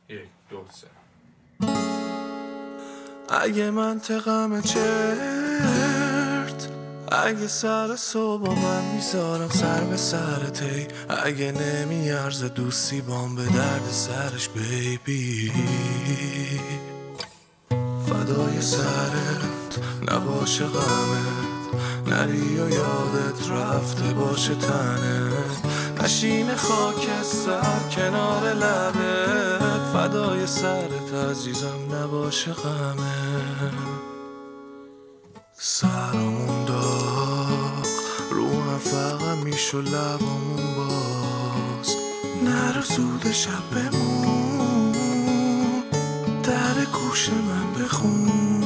1 2 3 اگه منطقم چرت، اگه سر صبح من میذارم سر به سرت، اگه نمیارزه دوستی بام به درد سرش بیبی، فدای سرت نباشه غمت، نری و یادت رفته باشه تنت، نشین خاکستر کنار لبت، فدای سرت عزیزم نباشه غمت. سرمون داغ روحم فقط میشو لبامون باز، نرو زود شب بمون، در گوش من بخون،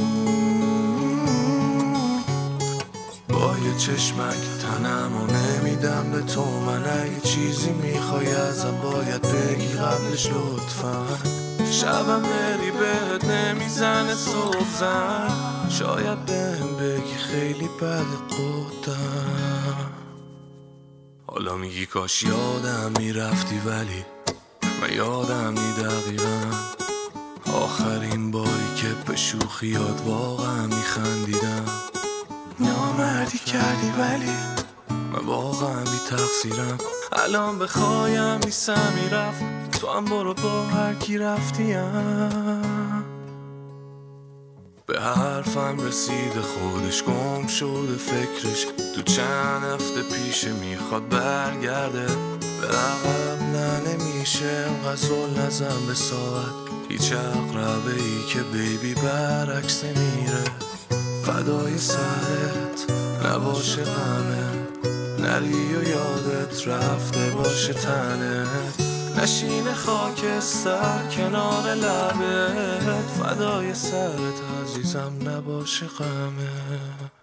با یه چشمک تنمو نمیدم به تو، من اگه چیزی میخوای ازم باید بگی قبلش لطفا، شبم بری بهت نمیزنه صبح زن، شاید بهم بگی خیلی بد قدم، حالا میگی کاش یادم میرفتی، ولی من یادم نی دقیقا آخرین باری که به شوخیات واقعا میخندیدم، نامردی کردی ولی من واقعا بی تقصیرم، الان بخوایم نیستم میرفت، تو هم برو با هر کی رفتیم، به حرفم رسیده خودش گم شده فکرش، تو چند هفته پیش میخواد برگرده، به عقب نه نمیشه غزل نزن به ساعت، هیچ عقربه ای که بیبی برعکس میره، فدای سرت نباشه غمت، نری و یادت رفته باشه تنت، نشین خاکستر کنار لبت، فدای سرت عزیزم نباشه غمت.